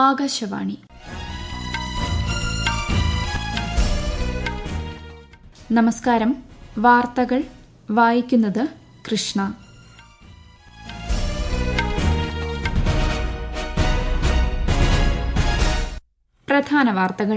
ആകാശവാണി. നമസ്കാരം. വാർത്തകൾ വായിക്കുന്നത് കൃഷ്ണ. പ്രധാന വാർത്തകൾ.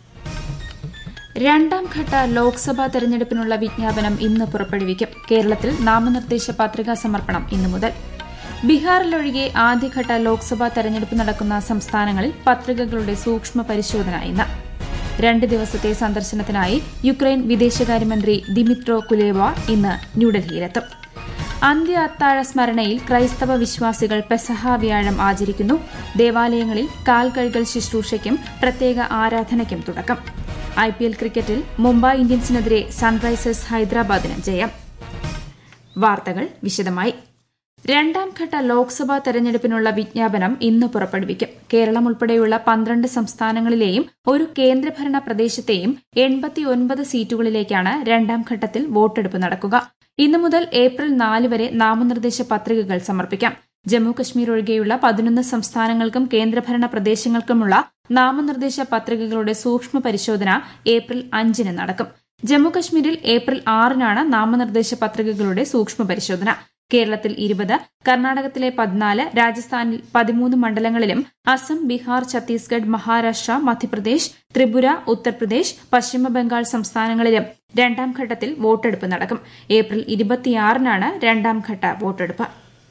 രണ്ടാംഘട്ട ലോക്സഭാ തെരഞ്ഞെടുപ്പിനുള്ള വിജ്ഞാപനം ഇന്ന് പുറപ്പെടുവിക്കും. കേരളത്തിൽ നാമനിർദ്ദേശ പത്രികാ സമർപ്പണം ഇന്നു മുതൽ. ബീഹാറിലൊഴികെ ആദ്യഘട്ട ലോക്സഭാ തെരഞ്ഞെടുപ്പ് നടക്കുന്ന സംസ്ഥാനങ്ങളിൽ പത്രികകളുടെ സൂക്ഷ്മ പരിശോധന ഇന്ന്. 2 ദിവസത്തെ സന്ദർശനത്തിനായി യുക്രൈൻ വിദേശകാര്യമന്ത്രി ദിമിത്രോ കുലേവ ഇന്ന് ന്യൂഡൽഹിയിലെത്തും. അന്ത്യ അത്താഴ സ്മരണയിൽ ക്രൈസ്തവ വിശ്വാസികൾ പെസഹ വ്യാഴം ആചരിക്കുന്നു. ദേവാലയങ്ങളിൽ കാൽ കഴുകൽ ശുശ്രൂഷയ്ക്കും പ്രത്യേക ആരാധനയ്ക്കും തുടക്കം. IPL ക്രിക്കറ്റിൽ മുംബൈ ഇന്ത്യൻസിനെതിരെ സൺറൈസേഴ്സ് ഹൈദരാബാദിന് ജയം. വാർത്തകൾ വിശദമായി. രണ്ടാംഘട്ട ലോക്സഭാ തെരഞ്ഞെടുപ്പിനുള്ള വിജ്ഞാപനം ഇന്ന് പുറപ്പെടുവിക്കും. കേരളം ഉൾപ്പെടെയുള്ള 12 സംസ്ഥാനങ്ങളിലെയും ഒരു കേന്ദ്രഭരണ പ്രദേശത്തെയും 89 സീറ്റുകളിലേക്കാണ് രണ്ടാംഘട്ടത്തിൽ വോട്ടെടുപ്പ് നടക്കുക. ഇന്നു മുതൽ ഏപ്രിൽ 4 വരെ നാമനിർദ്ദേശ പത്രികകൾ സമർപ്പിക്കാം. ജമ്മു കശ്മീർ ഒഴികെയുള്ള 11 സംസ്ഥാനങ്ങൾക്കും കേന്ദ്രഭരണ പ്രദേശങ്ങൾക്കുമുള്ള നാമനിർദ്ദേശ പത്രികകളുടെ സൂക്ഷ്മ പരിശോധന ഏപ്രിൽ 5-ന് നടക്കും. ജമ്മു കശ്മീരിൽ ഏപ്രിൽ 6-നാണ് നാമനിർദ്ദേശ പത്രികകളുടെ സൂക്ഷ്മ പരിശോധന. കേരളത്തിൽ 20, കർണാടകത്തിലെ 14, രാജസ്ഥാനിൽ 13 മണ്ഡലങ്ങളിലും അസം, ബീഹാർ, ഛത്തീസ്ഗഡ്, മഹാരാഷ്ട്ര, മധ്യപ്രദേശ്, ത്രിപുര, ഉത്തർപ്രദേശ്, പശ്ചിമബംഗാൾ സംസ്ഥാനങ്ങളിലും രണ്ടാംഘട്ടത്തിൽ വോട്ടെടുപ്പ് നടക്കും. ഏപ്രിൽ 26-നാണ് രണ്ടാംഘട്ട വോട്ടെടുപ്പ്.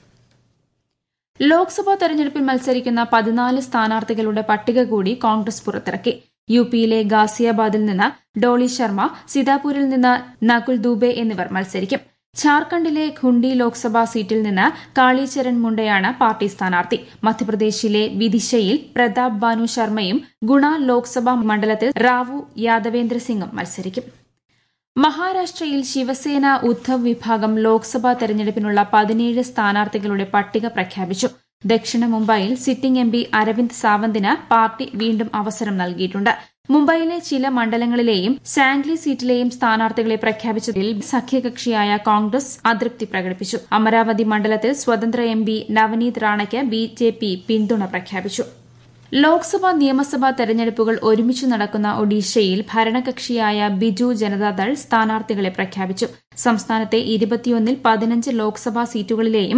ലോക്സഭാ തെരഞ്ഞെടുപ്പിൽ മത്സരിക്കുന്ന 14 സ്ഥാനാർത്ഥികളുടെ പട്ടിക കൂടി കോൺഗ്രസ് പുറത്തിറക്കി. യുപിയിലെ ഗാസിയാബാദിൽ നിന്ന് ഡോളി ശർമ്മ, സിതാപൂരിൽ നിന്ന് നകുൽ ദൂബെ എന്നിവർ മത്സരിക്കും. ഝാർഖണ്ഡിലെ ഖുണ്ടി ലോക്സഭാ സീറ്റിൽ നിന്ന് കാളിചരൺ മുണ്ടയാണ് പാർട്ടി സ്ഥാനാർത്ഥി. മധ്യപ്രദേശിലെ വിദിശയിൽ പ്രതാപ് ബാനു ശർമ്മയും ഗുണ ലോക്സഭാ മണ്ഡലത്തിൽ റാവു യാദവേന്ദ്ര സിംഗും മത്സരിക്കും. മഹാരാഷ്ട്രയിൽ ശിവസേന ഉദ്ധവ് വിഭാഗം ലോക്സഭാ തെരഞ്ഞെടുപ്പിനുള്ള 17 സ്ഥാനാർത്ഥികളുടെ പട്ടിക പ്രഖ്യാപിച്ചു. ദക്ഷിണ മുംബൈയിൽ സിറ്റിംഗ് MP അരവിന്ദ് സാവന്തിന് പാർട്ടി വീണ്ടും അവസരം നൽകിയിട്ടുണ്ട്. മുംബൈയിലെ ചില മണ്ഡലങ്ങളിലെയും സാംഗ്ലി സീറ്റിലെയും സ്ഥാനാർത്ഥികളെ പ്രഖ്യാപിച്ചതിൽ സഖ്യകക്ഷിയായ കോൺഗ്രസ് അതൃപ്തി പ്രകടിപ്പിച്ചു. അമരാവതി മണ്ഡലത്തിൽ സ്വതന്ത്ര MP നവനീത് റാണയ്ക്ക് BJP പിന്തുണ പ്രഖ്യാപിച്ചു. ലോക്സഭാ നിയമസഭാ തെരഞ്ഞെടുപ്പുകൾ ഒരുമിച്ച് നടക്കുന്ന ഒഡീഷയിൽ ഭരണകക്ഷിയായ ബിജു ജനതാദൾ സ്ഥാനാർത്ഥികളെ പ്രഖ്യാപിച്ചു. സംസ്ഥാനത്തെ 21-ൽ 15 ലോക്സഭാ സീറ്റുകളിലെയും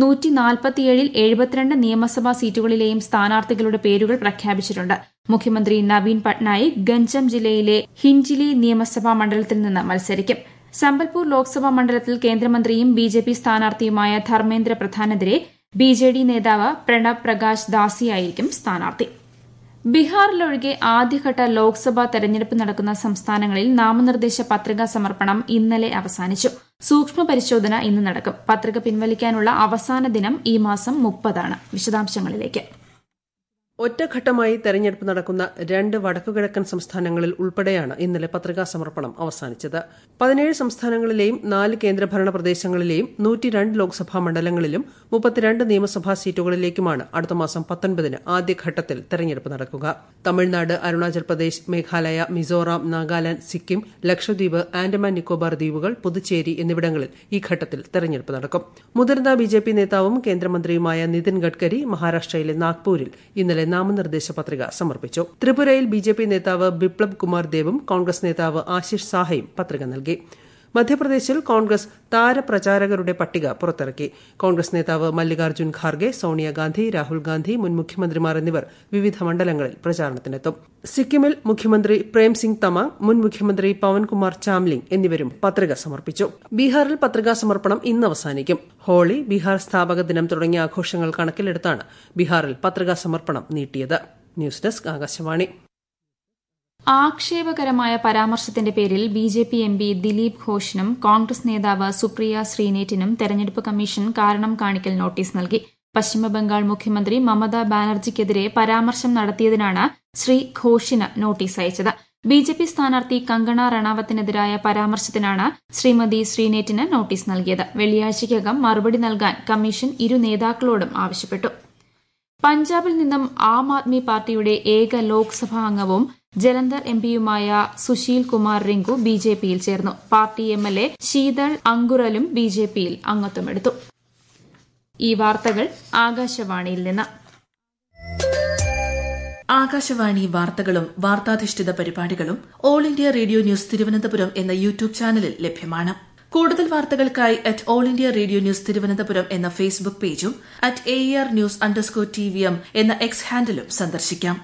147-ൽ 72 നിയമസഭാ സീറ്റുകളിലെയും സ്ഥാനാർത്ഥികളുടെ പേരുകൾ പ്രഖ്യാപിച്ചിട്ടുണ്ട്. മുഖ്യമന്ത്രി നവീൻ പട്നായിക് ഗഞ്ചം ജില്ലയിലെ ഹിൻജിലി നിയമസഭാ മണ്ഡലത്തിൽ നിന്ന് മത്സരിക്കും. സംബൽപൂർ ലോക്സഭാ മണ്ഡലത്തിൽ കേന്ദ്രമന്ത്രിയും BJP സ്ഥാനാർത്ഥിയുമായ ധർമ്മേന്ദ്ര പ്രധാനെതിരെ BJD നേതാവ് പ്രണബ് പ്രകാശ് ദാസിയായിരിക്കും സ്ഥാനാർത്ഥി. ബീഹാറിലൊഴികെ ആദ്യഘട്ട ലോക്സഭാ തെരഞ്ഞെടുപ്പ് നടക്കുന്ന സംസ്ഥാനങ്ങളിൽ നാമനിർദ്ദേശ പത്രികാ സമർപ്പണം ഇന്നലെ അവസാനിച്ചു. സൂക്ഷ്മ പരിശോധന ഇന്ന് നടക്കും. പത്രിക പിൻവലിക്കാനുള്ള അവസാന ദിനം ഈ മാസം 30-ആണ്. വിശദാംശങ്ങളിലേക്ക്. ഒറ്റഘട്ടമായി തെരഞ്ഞെടുപ്പ് നടക്കുന്ന 2 വടക്കുകിഴക്കൻ സംസ്ഥാനങ്ങളിൽ ഉൾപ്പെടെയാണ് ഇന്നലെ പത്രികാ സമർപ്പണം അവസാനിച്ചത്. 17 സംസ്ഥാനങ്ങളിലെയും 4 കേന്ദ്രഭരണ പ്രദേശങ്ങളിലെയും 102 ലോക്സഭാ മണ്ഡലങ്ങളിലും 32 നിയമസഭാ സീറ്റുകളിലേക്കുമാണ് അടുത്ത മാസം 19-ന് ആദ്യഘട്ടത്തിൽ തെരഞ്ഞെടുപ്പ് നടക്കുക. തമിഴ്നാട്, അരുണാചൽ പ്രദേശ്, മേഘാലയ, മിസോറാം, നാഗാലാന്റ്, സിക്കിം, ലക്ഷദ്വീപ്, ആൻഡമാൻ നിക്കോബാർ ദ്വീപുകൾ, പുതുച്ചേരി എന്നിവിടങ്ങളിൽ ഈ ഘട്ടത്തിൽ തെരഞ്ഞെടുപ്പ് നടക്കും. മുതിർന്ന BJP നേതാവും കേന്ദ്രമന്ത്രിയുമായ നിതിൻ ഗഡ്കരി മഹാരാഷ്ട്രയിലെ നാഗ്പൂരിൽ ഇന്നലെ നാമനിർദ്ദേശ പത്രിക സമർപ്പിച്ചു. ത്രിപുരയിൽ BJP നേതാവ് ബിപ്ലബ് കുമാർ ദേവും കോൺഗ്രസ് നേതാവ് ആശിഷ് സാഹയും പത്രിക നൽകി. മധ്യപ്രദേശിൽ കോൺഗ്രസ് താരപ്രചാരകരുടെ പട്ടിക പുറത്തിറക്കി. കോൺഗ്രസ് നേതാവ് മല്ലികാർജ്ജുൻ ഖാർഗെ, സോണിയാഗാന്ധി, രാഹുൽ ഗാന്ധി, മുൻ മുഖ്യമന്ത്രിമാർ എന്നിവർ വിവിധ മണ്ഡലങ്ങളിൽ പ്രചാരണത്തിനെത്തും. സിക്കിമിൽ മുഖ്യമന്ത്രി പ്രേംസിംഗ് തമാങ്, മുൻ മുഖ്യമന്ത്രി പവൻകുമാർ ചാംലിംഗ് എന്നിവരും പത്രിക സമർപ്പിച്ചു. ബീഹാറിൽ പത്രികാ സമർപ്പണം ഇന്ന് അവസാനിക്കും. ഹോളി, ബീഹാർ സ്ഥാപക ദിനം തുടങ്ങിയ ആഘോഷങ്ങൾ കണക്കിലെടുത്താണ് ബീഹാറിൽ പത്രികാ സമർപ്പണം നീട്ടിയത്. News desk Akashvani. ആക്ഷേപകരമായ പരാമർശത്തിന്റെ പേരിൽ BJP MP ദിലീപ് ഘോഷിനും കോൺഗ്രസ് നേതാവ് സുപ്രിയ ശ്രീനേറ്റിനും തെരഞ്ഞെടുപ്പ് കമ്മീഷൻ കാരണം കാണിക്കൽ നോട്ടീസ് നൽകി. പശ്ചിമബംഗാൾ മുഖ്യമന്ത്രി മമതാ ബാനർജിക്കെതിരെ പരാമർശം നടത്തിയതിനാണ് ശ്രീ ഘോഷിന് നോട്ടീസ് അയച്ചത്. BJP സ്ഥാനാർത്ഥി കങ്കണ റണാവത്തിനെതിരായ പരാമർശത്തിനാണ് ശ്രീമതി ശ്രീനേറ്റിന് നോട്ടീസ് നൽകിയത്. വെള്ളിയാഴ്ചയ്ക്കകം മറുപടി നൽകാൻ കമ്മീഷൻ ഇരു നേതാക്കളോടും ആവശ്യപ്പെട്ടു. പഞ്ചാബിൽ നിന്നും ആം ആദ്മി പാർട്ടിയുടെ ഏക ലോക്സഭാ അംഗവും ജലന്ധർ MPയുമായ സുശീൽ കുമാർ റിങ്കു BJPയിൽ ചേർന്നു. പാർട്ടി MLA ശീതൾ അങ്കുറലും BJPയിൽ അംഗത്വമെടുത്തു. ഈ വാർത്തകൾ ആകാശവാണിയിൽ നിന്ന്. ആകാശവാണി വാർത്തകളും വാർത്താധിഷ്ഠിത പരിപാടികളും all India radio news Thiruvananthapuram എന്ന യൂട്യൂബ് ചാനലിൽ ലഭ്യമാണ്. കൂടുതൽ വാർത്തകൾക്കായി all India radio news Thiruvananthapuram എന്ന ഫേസ്ബുക്ക് പേജും @AER_TVM എന്ന എക്സ് ഹാൻഡിലും സന്ദർശിക്കാം.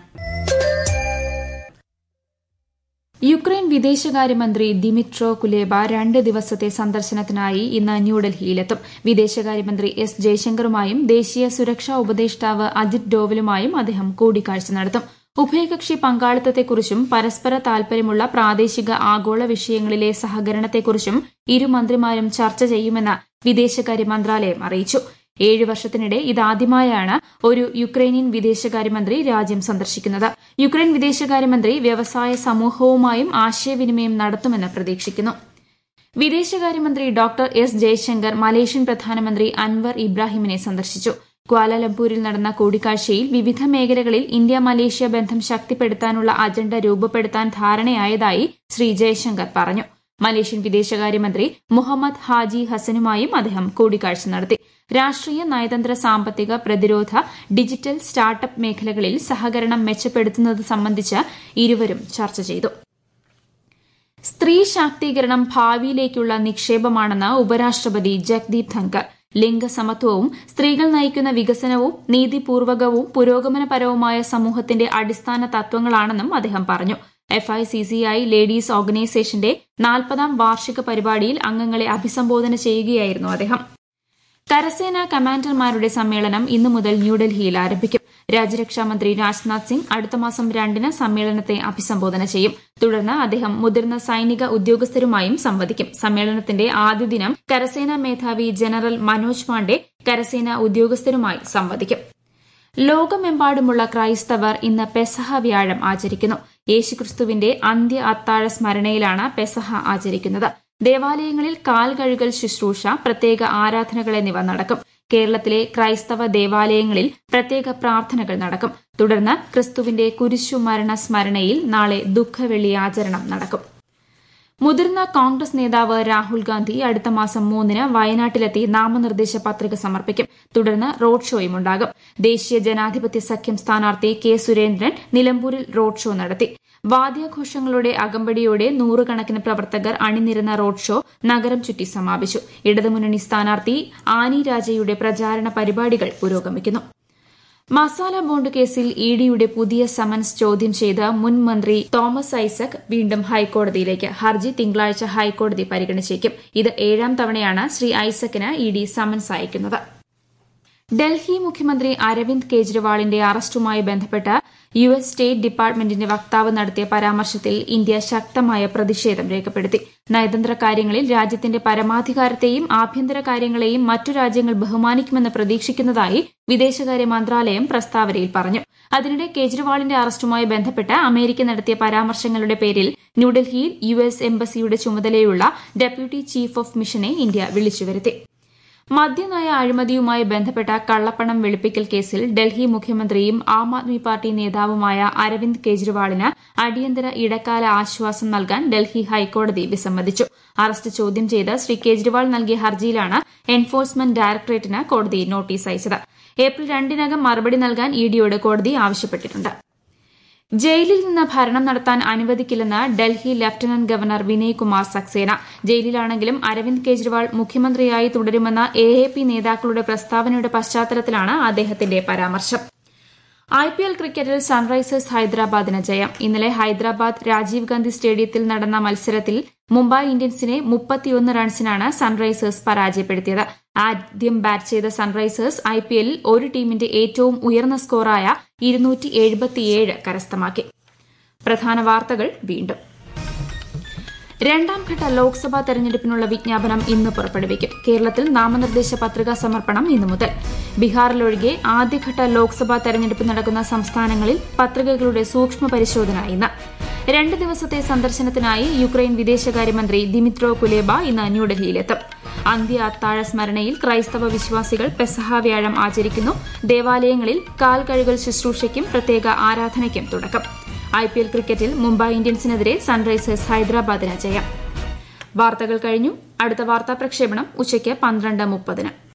യുക്രൈൻ വിദേശകാര്യമന്ത്രി ദിമിട്രോ കുലേബ 2 ദിവസത്തെ സന്ദർശനത്തിനായി ഇന്ന് ന്യൂഡൽഹിയിലെത്തും. വിദേശകാര്യമന്ത്രി എസ് ജയശങ്കറുമായും ദേശീയ സുരക്ഷാ ഉപദേഷ്ടാവ് അജിത് ഡോവലുമായും അദ്ദേഹം കൂടിക്കാഴ്ച നടത്തും. ഉഭയകക്ഷി പങ്കാളിത്തത്തെക്കുറിച്ചും പരസ്പര താൽപര്യമുള്ള പ്രാദേശിക ആഗോള വിഷയങ്ങളിലെ സഹകരണത്തെക്കുറിച്ചും ഇരു മന്ത്രിമാരും ചർച്ച ചെയ്യുമെന്ന് വിദേശകാര്യ മന്ത്രാലയം അറിയിച്ചു. 7 വർഷത്തിനിടെ ഇതാദ്യമായാണ് ഒരു യുക്രൈനിയൻ വിദേശകാര്യമന്ത്രി രാജ്യം സന്ദർശിക്കുന്നത്. യുക്രൈൻ വിദേശകാര്യമന്ത്രി വ്യവസായ സമൂഹവുമായും ആശയവിനിമയം നടത്തുമെന്ന് പ്രതീക്ഷിക്കുന്നു. വിദേശകാര്യമന്ത്രി ഡോക്ടർ എസ് ജയശങ്കർ മലേഷ്യൻ പ്രധാനമന്ത്രി അൻവർ ഇബ്രാഹിമിനെ സന്ദർശിച്ചു. ക്വാലലംപൂരിൽ നടന്ന കൂടിക്കാഴ്ചയിൽ വിവിധ മേഖലകളിൽ ഇന്ത്യ മലേഷ്യ ബന്ധം ശക്തിപ്പെടുത്താനുള്ള അജണ്ട രൂപപ്പെടുത്താൻ ധാരണയായതായി ശ്രീ ജയശങ്കർ പറഞ്ഞു. മലേഷ്യൻ വിദേശകാര്യമന്ത്രി മുഹമ്മദ് ഹാജി ഹസനുമായും അദ്ദേഹം കൂടിക്കാഴ്ച നടത്തി. രാഷ്ട്രീയ, നയതന്ത്ര, സാമ്പത്തിക, പ്രതിരോധ, ഡിജിറ്റൽ, സ്റ്റാർട്ടപ്പ് മേഖലകളിൽ സഹകരണം മെച്ചപ്പെടുത്തുന്നത് സംബന്ധിച്ച് ഇരുവരും ചർച്ച ചെയ്തു. സ്ത്രീ ശാക്തീകരണം ഭാവിയിലേക്കുള്ള നിക്ഷേപമാണെന്ന് ഉപരാഷ്ട്രപതി ജഗ്ദീപ് ധൻകർ. ലിംഗസമത്വവും സ്ത്രീകൾ നയിക്കുന്ന വികസനവും നീതിപൂർവകവും പുരോഗമനപരവുമായ സമൂഹത്തിന്റെ അടിസ്ഥാന തത്വങ്ങളാണെന്നും അദ്ദേഹം പറഞ്ഞു. FICCI ലേഡീസ് ഓർഗനൈസേഷന്റെ 40ാം വാർഷിക പരിപാടിയിൽ അംഗങ്ങളെ അഭിസംബോധന ചെയ്യുകയായിരുന്നു അദ്ദേഹം. കരസേനാ കമാൻഡർമാരുടെ സമ്മേളനം ഇന്നു മുതൽ ന്യൂഡൽഹിയിൽ ആരംഭിക്കും. രാജ്യരക്ഷാമന്ത്രി രാജ്നാഥ് സിംഗ് അടുത്ത മാസം 2-ന് സമ്മേളനത്തെ അഭിസംബോധന ചെയ്യും. തുടർന്ന് അദ്ദേഹം മുതിർന്ന സൈനിക ഉദ്യോഗസ്ഥരുമായും സംവദിക്കും. സമ്മേളനത്തിന്റെ ആദ്യ ദിനം കരസേനാ മേധാവി ജനറൽ മനോജ് പാണ്ഡെ കരസേനാ ഉദ്യോഗസ്ഥരുമായി സംവദിക്കും. ലോകമെമ്പാടുമുള്ള ക്രൈസ്തവർ ഇന്ന് പെസഹ വ്യാഴം ആചരിക്കുന്നു. യേശുക്രിസ്തുവിന്റെ അന്ത്യ അത്താഴ സ്മരണയിലാണ് പെസഹ ആചരിക്കുന്നത്. ദേവാലയങ്ങളിൽ കാൽ കഴുകൽ ശുശ്രൂഷ, പ്രത്യേക ആരാധനകൾ എന്നിവ നടക്കും. കേരളത്തിലെ ക്രൈസ്തവ ദേവാലയങ്ങളിൽ പ്രത്യേക പ്രാർത്ഥനകൾ നടക്കും. തുടർന്ന് ക്രിസ്തുവിന്റെ കുരിശുമരണ സ്മരണയിൽ നാളെ ദുഃഖവെള്ളി ആചരണം നടക്കും. മുതിർന്ന കോൺഗ്രസ് നേതാവ് രാഹുൽ ഗാന്ധി അടുത്ത മാസം 3-ന് വയനാട്ടിലെത്തി നാമനിർദ്ദേശ പത്രിക സമർപ്പിക്കും. തുടർന്ന് റോഡ് ഷോയും ഉണ്ടാകും. ദേശീയ ജനാധിപത്യ സഖ്യം സ്ഥാനാർത്ഥി കെ സുരേന്ദ്രൻ നിലമ്പൂരിൽ റോഡ് ഷോ നടത്തി. വാദ്യാഘോഷങ്ങളുടെ അകമ്പടിയോടെ 100 കണക്കിന് പ്രവർത്തകർ അണിനിരന്ന റോഡ് ഷോ നഗരം ചുറ്റി സമാപിച്ചു. ഇടതുമുന്നണി സ്ഥാനാർത്ഥി ആനി രാജയുടെ പ്രചാരണ പരിപാടികൾ പുരോഗമിക്കുന്നു. മസാല ബോണ്ട് കേസിൽ ഇഡിയുടെ പുതിയ സമൻസ് ചോദ്യം ചെയ്ത് മുൻ മന്ത്രി തോമസ് ഐസക് വീണ്ടും ഹൈക്കോടതിയിലേക്ക്. ഹർജി തിങ്കളാഴ്ച ഹൈക്കോടതി പരിഗണിച്ചേക്കും. ഇത് 7ാം തവണയാണ് ശ്രീ ഐസക്കിന് ഇഡി സമൻസ് അയക്കുന്നത്. ഡൽഹി മുഖ്യമന്ത്രി അരവിന്ദ് കെജ്രിവാളിന്റെ അറസ്റ്റുമായി ബന്ധപ്പെട്ട് US സ്റ്റേറ്റ് ഡിപ്പാർട്ട്മെന്റിന്റെ വക്താവ് നടത്തിയ പരാമർശത്തിൽ ഇന്ത്യ ശക്തമായ പ്രതിഷേധം രേഖപ്പെടുത്തി. നയതന്ത്ര കാര്യങ്ങളിൽ രാജ്യത്തിന്റെ പരമാധികാരത്തെയും ആഭ്യന്തര കാര്യങ്ങളെയും മറ്റു രാജ്യങ്ങൾ ബഹുമാനിക്കുമെന്ന് പ്രതീക്ഷിക്കുന്നതായി വിദേശകാര്യ മന്ത്രാലയം പ്രസ്താവനയിൽ പറഞ്ഞു. അതിനിടെ കെജ്രിവാളിന്റെ അറസ്റ്റുമായി ബന്ധപ്പെട്ട് അമേരിക്ക നടത്തിയ പരാമർശങ്ങളുടെ പേരിൽ ന്യൂഡൽഹിയിൽ US എംബസിയുടെ ചുമതലയുള്ള ഡെപ്യൂട്ടി ചീഫ് ഓഫ് മിഷനെ ഇന്ത്യ വിളിച്ചുവരുത്തി. മദ്യനയ അഴിമതിയുമായി ബന്ധപ്പെട്ട കള്ളപ്പണം വെളുപ്പിക്കൽ കേസിൽ ഡൽഹി മുഖ്യമന്ത്രിയും ആം ആദ്മി പാർട്ടി നേതാവുമായ അരവിന്ദ് കെജ്രിവാളിന് അടിയന്തര ഇടക്കാല ആശ്വാസം നൽകാൻ ഡൽഹി ഹൈക്കോടതി വിസമ്മതിച്ചു. അറസ്റ്റ് ചോദ്യം ചെയ്ത് ശ്രീ കെജ്രിവാൾ നൽകിയ ഹർജിയിലാണ് എൻഫോഴ്സ്മെന്റ് ഡയറക്ടറേറ്റിന് കോടതി നോട്ടീസ് അയച്ചത്. ഏപ്രിൽ 2-നകം മറുപടി നൽകാൻ ഇഡിയോട് കോടതി ആവശ്യപ്പെട്ടിട്ടുണ്ട്. ജയിലിൽ നിന്ന് ഭരണം നടത്താൻ അനുവദിക്കില്ലെന്ന് ഡൽഹി ലഫ്റ്റനന്റ് ഗവർണർ വിനയ് കുമാർ സക്സേന. ജയിലിലാണെങ്കിലും അരവിന്ദ് കെജ്രിവാൾ മുഖ്യമന്ത്രിയായി തുടരുമെന്ന AAP നേതാക്കളുടെ പ്രസ്താവനയുടെ പശ്ചാത്തലത്തിലാണ് അദ്ദേഹത്തിന്റെ പരാമർശം. IPL ക്രിക്കറ്റിൽ സൺറൈസേഴ്സ് ഹൈദരാബാദിന് ജയം. ഇന്നലെ ഹൈദരാബാദ് രാജീവ് ഗാന്ധി സ്റ്റേഡിയത്തിൽ നടന്ന മത്സരത്തിൽ മുംബൈ ഇന്ത്യൻസിനെ 31 റൺസിനാണ് സൺറൈസേഴ്സ് പരാജയപ്പെടുത്തിയത്. ആദ്യം ബാറ്റ് ചെയ്ത സൺറൈസേഴ്സ് IPLൽ ഒരു ടീമിന്റെ ഏറ്റവും ഉയർന്ന സ്കോറായ 277 കരസ്ഥമാക്കി. പ്രധാന വാർത്തകൾ വീണ്ടും. 2ാംഘട്ട ലോക്സഭാ തെരഞ്ഞെടുപ്പിനുള്ള വിജ്ഞാപനം ഇന്ന് പുറപ്പെടുവിക്കും. കേരളത്തിൽ നാമനിർദ്ദേശ പത്രികാ സമർപ്പണം ഇന്നു മുതൽ. ബീഹാറിലൊഴികെ ആദ്യഘട്ട ലോക്സഭാ തെരഞ്ഞെടുപ്പ് നടക്കുന്ന സംസ്ഥാനങ്ങളിൽ പത്രികകളുടെ സൂക്ഷ്മ പരിശോധന ഇന്ന്. 2 ദിവസത്തെ സന്ദർശനത്തിനായി യുക്രൈൻ വിദേശകാര്യമന്ത്രി ദിമിത്രോ കുലേബ ഇന്ന് ന്യൂഡൽഹിയിലെത്തും. അന്ത്യ അത്താഴ സ്മരണയിൽ ക്രൈസ്തവ വിശ്വാസികൾ പെസഹ വ്യാഴം ആചരിക്കുന്നു. ദേവാലയങ്ങളിൽ കാൽ കഴുകൽ ശുശ്രൂഷയ്ക്കും പ്രത്യേക ആരാധനയ്ക്കും തുടക്കം. IPL ക്രിക്കറ്റിൽ മുംബൈ ഇന്ത്യൻസിനെതിരെ സൺറൈസേഴ്സ് ഹൈദരാബാദിന് ജയം. വാർത്തകൾ കഴിഞ്ഞു. അടുത്ത വാർത്താ പ്രക്ഷേപണം ഉച്ചയ്ക്ക് 12:30.